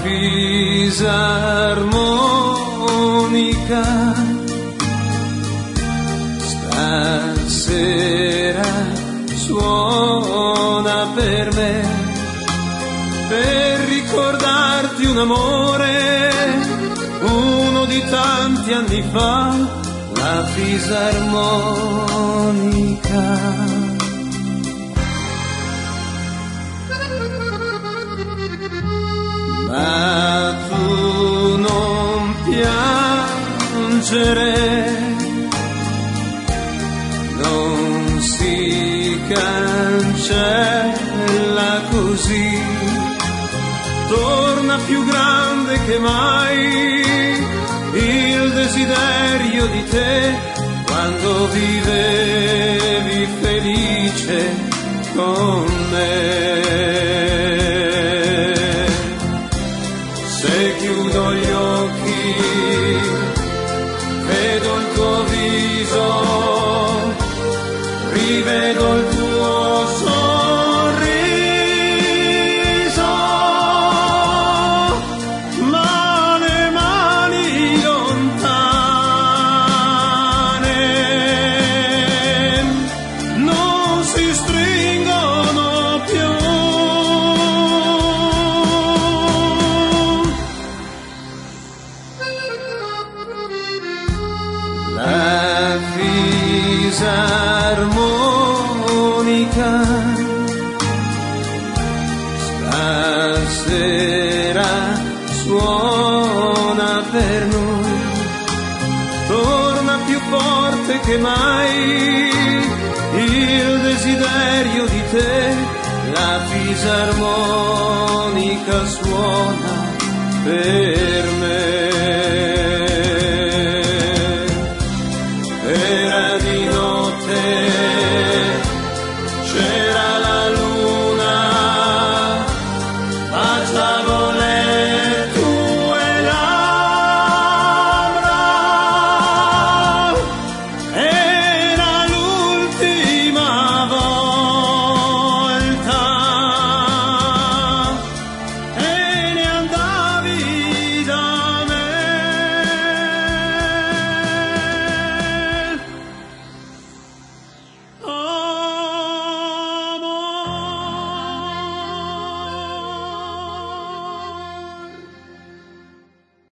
fisarmonica stasera suona per me, per ricordarti un amore, uno di tanti anni fa, la fisarmonica. Ma tu non piangere, non si cancella così, torna più grande che mai il desiderio di te, quando vivevi felice con me. Se chiudo gli occhi, vedo il tuo viso, rivedo il tuo sorriso, ma le mani lontane non si stringono più. La fisarmonica stasera suona per noi, torna più forte che mai il desiderio di te, la fisarmonica suona per me.